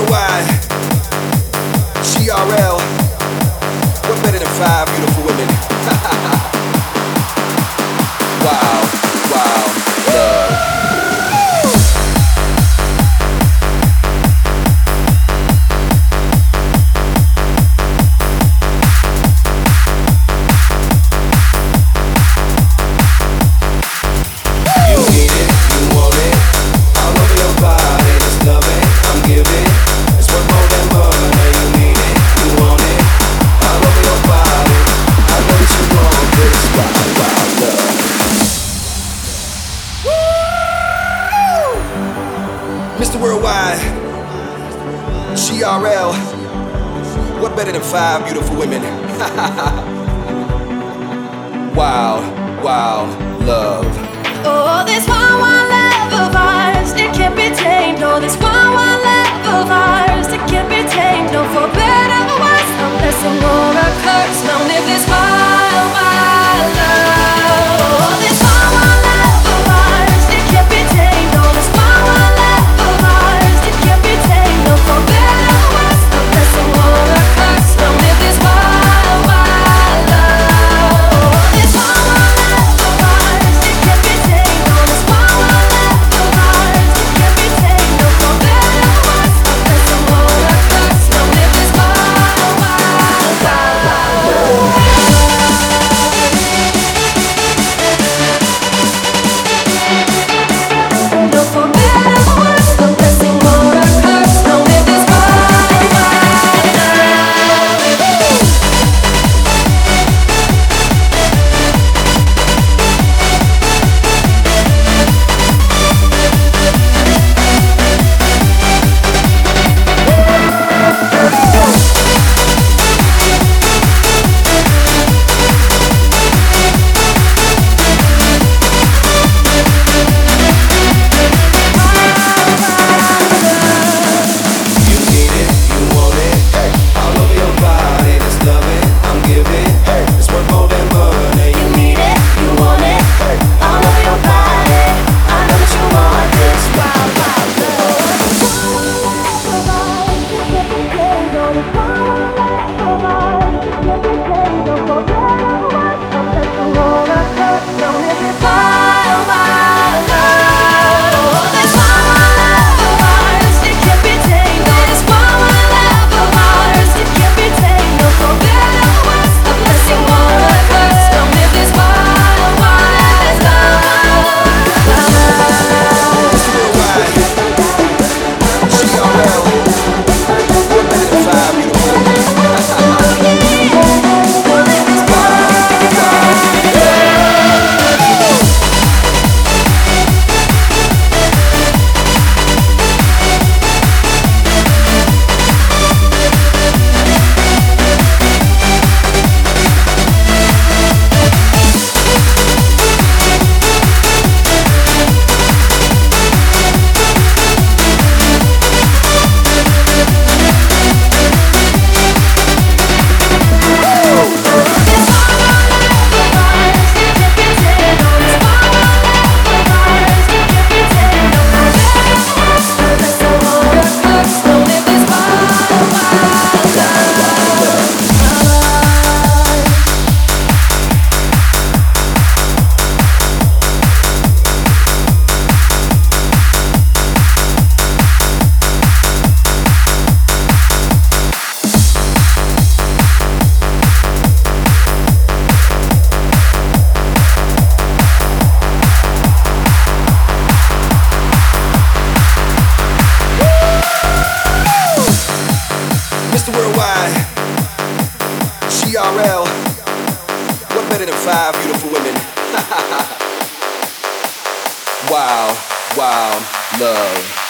Worldwide, GRL. What better than 5 beautiful women? Wow, wow, love. Mr. Worldwide, GRL, what better than 5 beautiful women? Wow, wow, love. Oh, this one love of ours, it can't be tamed. Oh, this one love of ours, it can't be tamed. No, for better or worse, a blessing or a curse. Long live this wild, wild love. Oh, this one love of ours, it can't be tamed. Oh, this one love of ours, it can't be tamed. No, for better or worse, a blessing or a curse. Long live this wild, wild love. Oh, this one love of ours, it can't be tamed. Oh, this one love of ours, it can't be tamed. No, for better or worse, a blessing or a curse. Long live this wild, wild love. No, for better or worse, a blessing or a curse. Long live this wild, wild love. You need it, you want it, hey. All over your body, this loving I'm giving, hey. It's worth more than money. You need it, you want it, Hey. all over your body. I know that you want this wild, wild love. Wild, wild love. Oh, this wild love of ours, it can't be tamed. Oh, this wild love of ours, it can't be tamed. No, for better or worse, a blessing or a curse. Don't live this wild, wild love. Worldwide, GRL, what better than 5 beautiful women? Mr. Worldwide, GRL, what better than 5 beautiful women? Wow, wow, love.